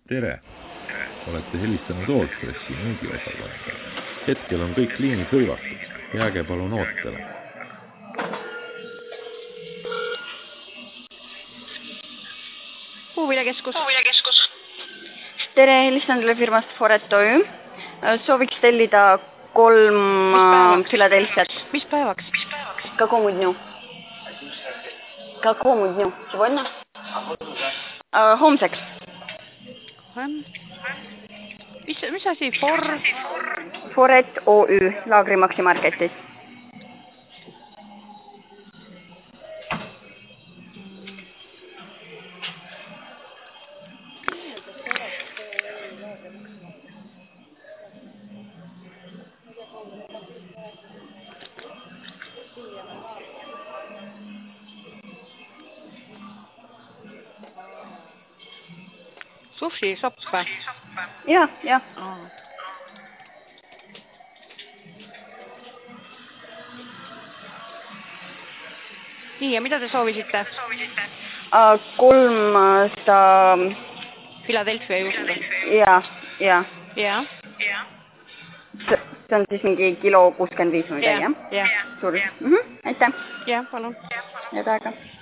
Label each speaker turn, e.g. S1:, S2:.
S1: Tere! Olete helistanud Allfressi müügiosakonnale. Hetkel on kõik liinid hõivatud. Jääge palun ootele.
S2: Puuviljakeskus.
S3: Tere, helistan teile firmast Foret Oy. Sooviks tellida 3 Philadelphiat.
S2: Mis päevaks?
S3: Какому дню? Сегодня? Homseks.
S2: Mis asi?
S3: Foret Oy, Laagrimaksi marketis.
S2: Sushi, sopp.
S3: Ja.
S2: Nii, ja mida te soovisite?
S3: 3 seda...
S2: Philadelphia juurde.
S3: Ja.
S2: Ja.
S3: See on siis mingi kilo 65 midagi, jah?
S2: Ja.
S3: Suur. Aitäh.
S2: Ja, palun.
S3: Head aega.